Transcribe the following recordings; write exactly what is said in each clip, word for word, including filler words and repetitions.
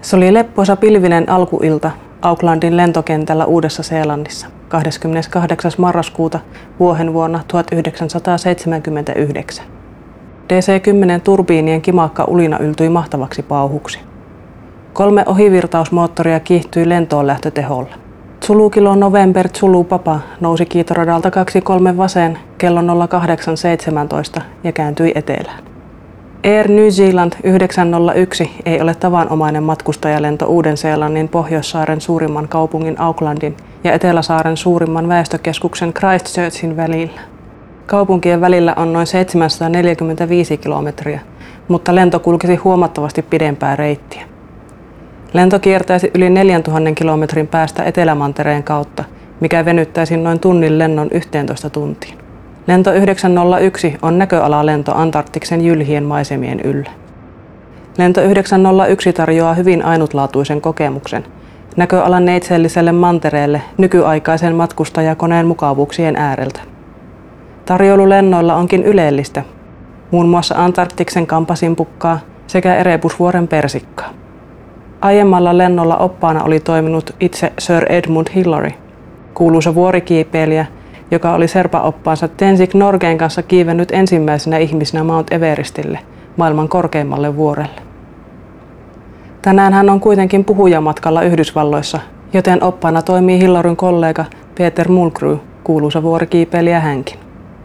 Se oli leppoisa pilvinen alkuilta Aucklandin lentokentällä Uudessa-Seelannissa kahdeskymmeneskahdeksas marraskuuta vuohen vuonna tuhatyhdeksänsataaseitsemänkymmentäyhdeksän. D C kymmenen turbiinien kimakka ulina yltyi mahtavaksi pauhuksi. Kolme ohivirtausmoottoria kiihtyi lentoon lähtöteholla. Zulukilo November Zulu Papa nousi kiitoradalta kaksikymmentäkolme vasen kello nolla kahdeksan seitsemäntoista ja kääntyi etelään. Air New Zealand yhdeksän nolla yksi ei ole tavanomainen matkustajalento Uuden-Seelannin Pohjoissaaren suurimman kaupungin Aucklandin ja Eteläsaaren suurimman väestökeskuksen Christchurchin välillä. Kaupunkien välillä on noin seitsemänsataaneljäkymmentäviisi kilometriä, mutta lento kulkisi huomattavasti pidempää reittiä. Lento kiertäisi yli neljäntuhannen kilometrin päästä Etelämantereen kautta, mikä venyttäisi noin tunnin lennon yhteentoista tuntiin. Lento yhdeksän nolla yksi on näköalalento Antarktiksen jylhien maisemien yllä. Lento yhdeksän nolla yksi tarjoaa hyvin ainutlaatuisen kokemuksen näköalan neitseelliselle mantereelle nykyaikaisen matkustajakoneen mukavuuksien ääreltä. Tarjoilu lennoilla onkin ylellistä, muun muassa Antarktiksen kampasimpukkaa sekä Erebusvuoren persikkaa. Aiemmalla lennolla oppaana oli toiminut itse Sir Edmund Hillary, kuuluisa vuorikiipeilijä, joka oli serpa-oppaansa Tenzing Norgayn kanssa kiivennyt ensimmäisenä ihmisenä Mount Everestille, maailman korkeimmalle vuorelle. Tänään hän on kuitenkin puhujamatkalla Yhdysvalloissa, joten oppaana toimii Hillaryn kollega Peter Mulgrew, kuuluisa vuorikiipeilijä hänkin.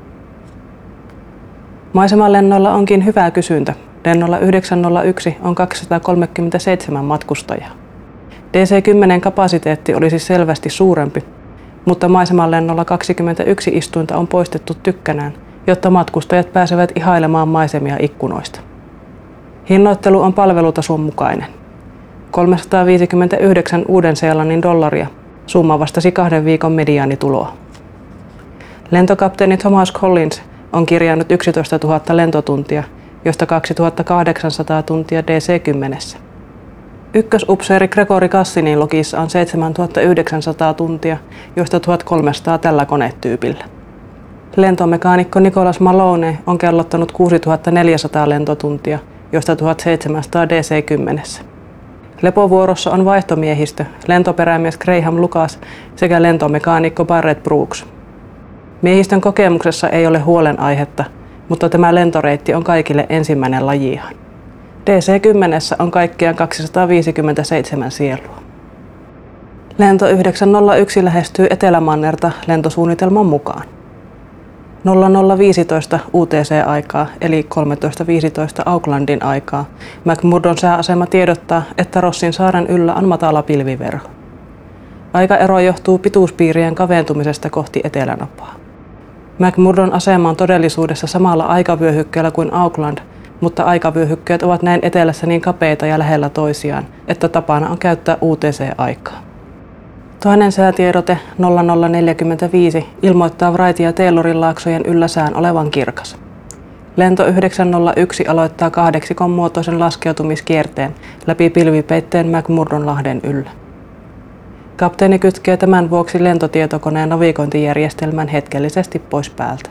Maisemalennoilla onkin hyvä kysyntä. Lennolla yhdeksän nolla yksi on kaksisataakolmekymmentäseitsemän matkustajaa. D C kymmenen kapasiteetti olisi selvästi suurempi, mutta maisemalennolla kaksikymmentäyksi istuinta on poistettu tykkänään, jotta matkustajat pääsevät ihailemaan maisemia ikkunoista. Hinnoittelu on palvelutason mukainen. kolmesataaviisikymmentäyhdeksän Uuden-Seelannin dollaria, summa vastasi kahden viikon mediaanituloa. Lentokapteeni Thomas Collins on kirjannut yksitoistatuhatta lentotuntia, josta kaksituhattakahdeksansataa tuntia D C kymmenen. Ykkösupseeri Gregory Cassinin logissa on seitsemäntuhattayhdeksänsataa tuntia, joista tuhatkolmesataa tällä konetyypillä. Lentomekaanikko Nicholas Malone on kellottanut kuusituhattaneljäsataa lentotuntia, joista tuhatseitsemänsataa D C kymmenen. Lepovuorossa on vaihtomiehistö, lentoperämies Graham Lucas sekä lentomekaanikko Barrett Brooks. Miehistön kokemuksessa ei ole huolenaihetta, mutta tämä lentoreitti on kaikille ensimmäinen lajiaan. D C kymmenen on kaikkiaan kaksisataaviisikymmentäseitsemän sielua. Lento yhdeksän nolla yksi lähestyy Etelämannerta lentosuunnitelman mukaan. nolla nolla viisitoista U T C-aikaa eli kolmetoista viisitoista Aucklandin aikaa McMurdon sääasema tiedottaa, että Rossin saaren yllä on matala pilviverho. Aikaero johtuu pituuspiirien kaventumisesta kohti etelänapaa. McMurdon asema on todellisuudessa samalla aikavyöhykkeellä kuin Auckland, mutta aikavyöhykkeet ovat näin etelässä niin kapeita ja lähellä toisiaan, että tapana on käyttää U T C-aikaa. Toinen säätiedote nolla nolla neljäkymmentäviisi ilmoittaa Wright ja Taylorin laaksojen yllä sään olevan kirkas. Lento yhdeksän nolla yksi aloittaa kahdeksikon muotoisen laskeutumiskierteen läpi pilvipeitteen McMurdonlahden yllä. Kapteeni kytkee tämän vuoksi lentotietokoneen navigointijärjestelmän hetkellisesti pois päältä.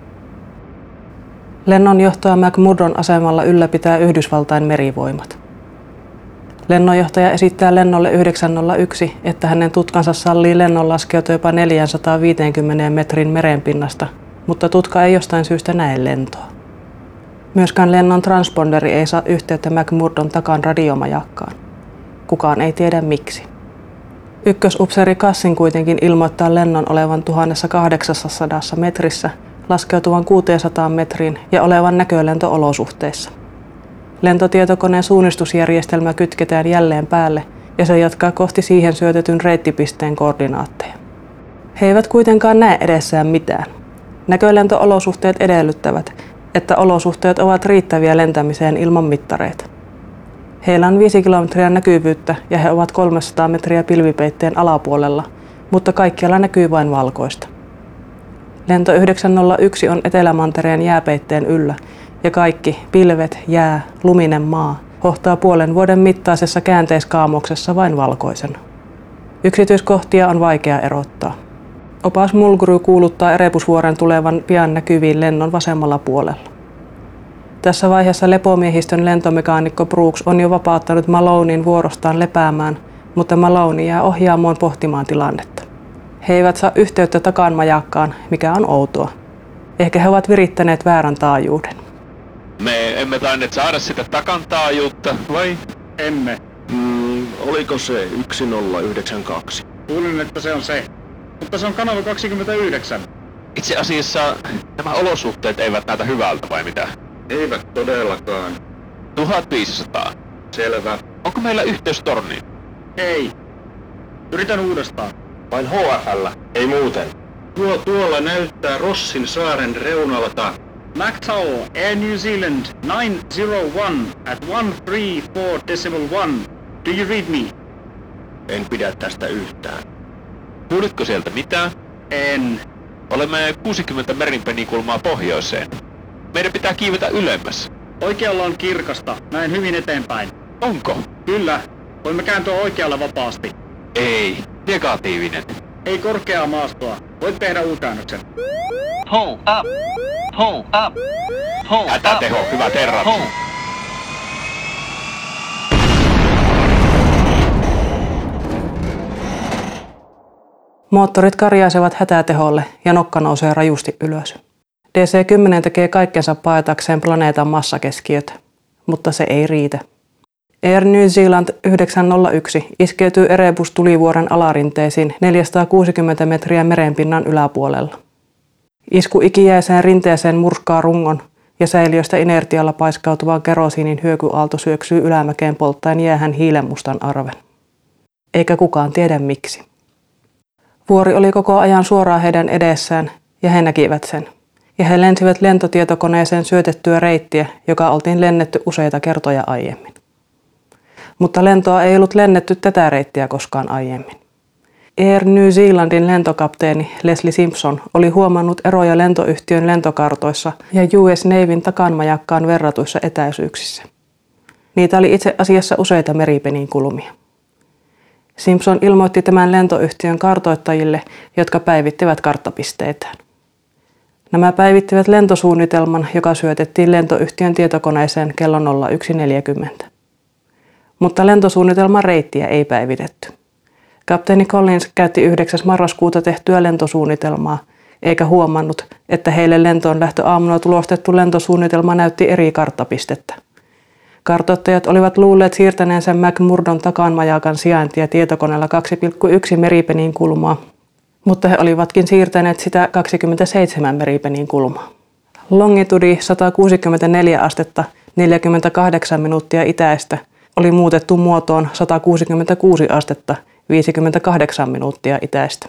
Lennonjohtoa McMurdon asemalla ylläpitää Yhdysvaltain merivoimat. Lennonjohtaja esittää lennolle yhdeksän nolla yksi, että hänen tutkansa sallii lennon laskeutua jopa neljäsataaviisikymmentä metrin merenpinnasta, mutta tutka ei jostain syystä näe lentoa. Myöskään lennon transponderi ei saa yhteyttä McMurdon takan radiomajakkaan. Kukaan ei tiedä miksi. Ykkösupseeri Cassin kuitenkin ilmoittaa lennon olevan tuhatkahdeksansataa metrissä, laskeutuvan kuuteensataan metriin ja olevan näkölento-olosuhteissa. Lentotietokoneen suunnistusjärjestelmä kytketään jälleen päälle ja se jatkaa kohti siihen syötetyn reittipisteen koordinaatteja. He eivät kuitenkaan näe edessään mitään. Näkölento-olosuhteet edellyttävät, että olosuhteet ovat riittäviä lentämiseen ilman mittareita. Heillä on viisi kilometriä näkyvyyttä ja he ovat kolmesataa metriä pilvipeitteen alapuolella, mutta kaikkialla näkyy vain valkoista. Lento yhdeksän nolla yksi on Etelämantereen jääpeitteen yllä ja kaikki, pilvet, jää, luminen maa, hohtaa puolen vuoden mittaisessa käänteiskaamoksessa vain valkoisena. Yksityiskohtia on vaikea erottaa. Opas Mulgrew kuuluttaa Erebusvuoren tulevan pian näkyviin lennon vasemmalla puolella. Tässä vaiheessa lepomiehistön lentomekaanikko Brooks on jo vapauttanut Maloneyn vuorostaan lepäämään, mutta Maloney jää ohjaamoon pohtimaan tilannetta. He eivät saa yhteyttä takanmajakkaan, mikä on outoa. Ehkä he ovat virittäneet väärän taajuuden. Me emme tainneet saada sitä takan taajuutta, vai? Emme. Mm, oliko se yksi nolla yhdeksän kaksi? Luulin, että se on se. Mutta se on kanava kaksikymmentäyhdeksän. Itse asiassa nämä olosuhteet eivät näytä hyvältä, vai mitä? Eivät todellakaan. tuhatviisisataa. Selvä. Onko meillä yhteys torniin? Ei. Yritän uudestaan. Vain H F L, ei muuten. Tuo tuolla näyttää Rossin saaren reunalta. MacTow, Air New Zealand, nine zero one at one three four decimal one. Do you read me? En pidä tästä yhtään. Kuulitko sieltä mitään? En. Olemme kuusikymmentä merinpenikulmaa pohjoiseen. Meidän pitää kiivetä ylemmäs. Oikealla on kirkasta. Näin hyvin eteenpäin. Onko? Kyllä. Voimme kääntyä oikealla vapaasti. Ei. Negatiivinen. Ei korkeaa maastoa. Voit tehdä U-käännöksen. Pull up. Pull up. Pull Hätäteho, up. hyvät herrat. Pull. Moottorit karjaisevat hätäteholle ja nokka nousee rajusti ylös. D C kymmenen tekee kaikkensa paetakseen planeetan massakeskiötä, mutta se ei riitä. Air New Zealand yhdeksän nolla yksi iskeytyy Erebus-tulivuoren alarinteisiin neljäsataakuusikymmentä metriä merenpinnan yläpuolella. Isku ikiäiseen rinteeseen murskaa rungon ja säiliöstä inertialla paiskautuvan kerosiinin hyökyaalto syöksyy ylämäkeen polttaen jäähän hiilenmustan arven. Eikä kukaan tiedä miksi. Vuori oli koko ajan suoraan heidän edessään ja he näkivät sen. Ja he lensivät lentotietokoneeseen syötettyä reittiä, joka oltiin lennetty useita kertoja aiemmin. Mutta lentoa ei ollut lennetty tätä reittiä koskaan aiemmin. Air New Zealandin lentokapteeni Leslie Simpson oli huomannut eroja lentoyhtiön lentokartoissa ja U S Navyn takanmajakkaan verratuissa etäisyyksissä. Niitä oli itse asiassa useita meripeninkulmia. Simpson ilmoitti tämän lentoyhtiön kartoittajille, jotka päivittivät karttapisteitään. Nämä päivittivät lentosuunnitelman, joka syötettiin lentoyhtiön tietokoneeseen kello nolla yksi neljäkymmentä. Mutta lentosuunnitelman reittiä ei päivitetty. Kapteeni Collins käytti yhdeksäs marraskuuta tehtyä lentosuunnitelmaa, eikä huomannut, että heille lentoon lähtöaamuna tulostettu lentosuunnitelma näytti eri karttapistettä. Kartoittajat olivat luulleet siirtäneensä McMurdon takanmajakan sijaintia tietokoneella kaksi pilkku yksi meripeninkulmaa, mutta he olivatkin siirtäneet sitä kaksikymmentäseitsemän meripeninkulmaa. Longitudi sata kuusikymmentäneljä astetta neljäkymmentäkahdeksan minuuttia itäistä oli muutettu muotoon sata kuusikymmentäkuusi astetta viisikymmentäkahdeksan minuuttia itäistä.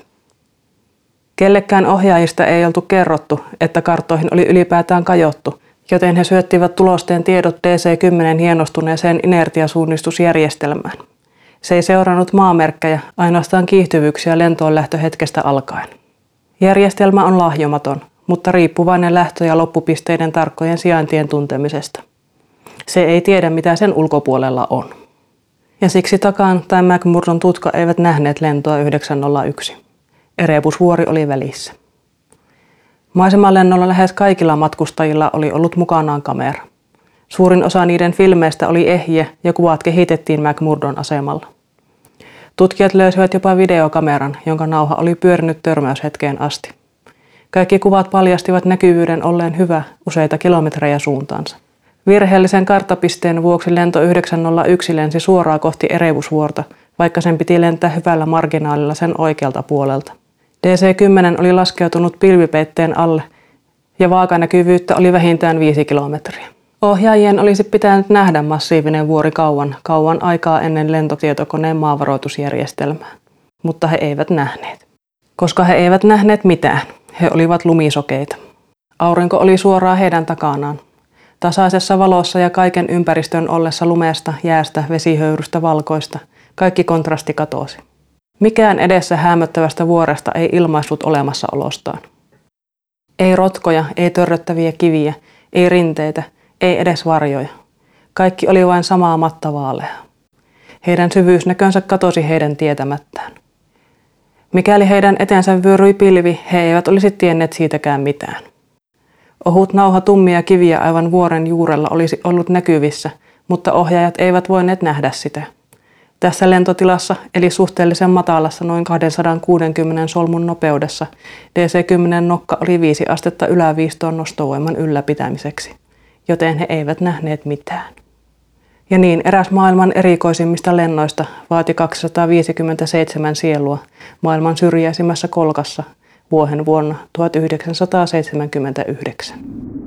Kellekään ohjaajista ei oltu kerrottu, että karttoihin oli ylipäätään kajottu, joten he syöttivät tulosteen tiedot D C kymmenen hienostuneeseen inertiasuunnistusjärjestelmään. Se ei seurannut maamerkkejä, ainoastaan kiihtyvyyksiä lentoon lähtöhetkestä alkaen. Järjestelmä on lahjomaton, mutta riippuvainen lähtö- ja loppupisteiden tarkkojen sijaintien tuntemisesta. Se ei tiedä, mitä sen ulkopuolella on. Ja siksi Takan tai McMurdon tutka eivät nähneet lentoa yhdeksän nolla yksi. Erebus-vuori oli välissä. Maisemalennolla lähes kaikilla matkustajilla oli ollut mukanaan kamera. Suurin osa niiden filmeistä oli ehjiä ja kuvat kehitettiin McMurdon asemalla. Tutkijat löysivät jopa videokameran, jonka nauha oli pyörinyt törmäyshetkeen asti. Kaikki kuvat paljastivat näkyvyyden olleen hyvä useita kilometrejä suuntaansa. Virheellisen karttapisteen vuoksi lento yhdeksän nolla yksi lensi suoraan kohti Erebusvuorta, vaikka sen piti lentää hyvällä marginaalilla sen oikealta puolelta. D C kymmenen oli laskeutunut pilvipeitteen alle ja vaakanäkyvyyttä oli vähintään viisi kilometriä. Ohjaajien olisi pitänyt nähdä massiivinen vuori kauan, kauan aikaa ennen lentotietokoneen maavaroitusjärjestelmää, mutta he eivät nähneet. Koska he eivät nähneet mitään, he olivat lumisokeita. Aurinko oli suoraan heidän takanaan. Tasaisessa valossa ja kaiken ympäristön ollessa lumesta, jäästä, vesihöyrystä, valkoista, kaikki kontrasti katosi. Mikään edessä häämöttävästä vuoresta ei ilmaissut olemassaolostaan. Ei rotkoja, ei törröttäviä kiviä, ei rinteitä, ei edes varjoja. Kaikki oli vain samaa mattavaaleaa. Heidän syvyysnäkönsä katosi heidän tietämättään. Mikäli heidän eteensä vyöryi pilvi, he eivät olisi tienneet siitäkään mitään. Ohut nauha tummia kiviä aivan vuoren juurella olisi ollut näkyvissä, mutta ohjaajat eivät voineet nähdä sitä. Tässä lentotilassa, eli suhteellisen matalassa noin kaksisataakuusikymmentä solmun nopeudessa, D C kymmenen nokka oli viisi astetta yläviistoon nostovoiman ylläpitämiseksi, joten he eivät nähneet mitään. Ja niin eräs maailman erikoisimmista lennoista vaati kaksisataaviisikymmentäseitsemän sielua maailman syrjäisimmässä kolkassa vuohen vuonna tuhatyhdeksänsataaseitsemänkymmentäyhdeksän.